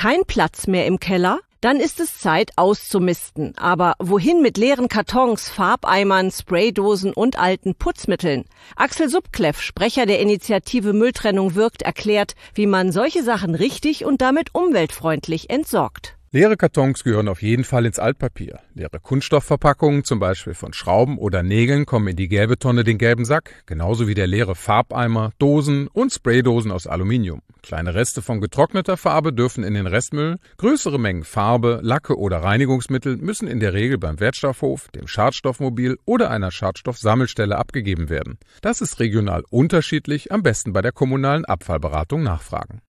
kein Platz mehr im Keller? Dann ist es Zeit auszumisten. Aber wohin mit leeren Kartons, Farbeimern, Spraydosen und alten Putzmitteln? Axel Subkleff, Sprecher der Initiative Mülltrennung wirkt, erklärt, wie man solche Sachen richtig und damit umweltfreundlich entsorgt. Leere Kartons gehören auf jeden Fall ins Altpapier. Leere Kunststoffverpackungen, zum Beispiel von Schrauben oder Nägeln, kommen in die gelbe Tonne, den gelben Sack. Genauso wie der leere Farbeimer, Dosen und Spraydosen aus Aluminium. Kleine Reste von getrockneter Farbe dürfen in den Restmüll. Größere Mengen Farbe, Lacke oder Reinigungsmittel müssen in der Regel beim Wertstoffhof, dem Schadstoffmobil oder einer Schadstoffsammelstelle abgegeben werden. Das ist regional unterschiedlich, am besten bei der kommunalen Abfallberatung nachfragen.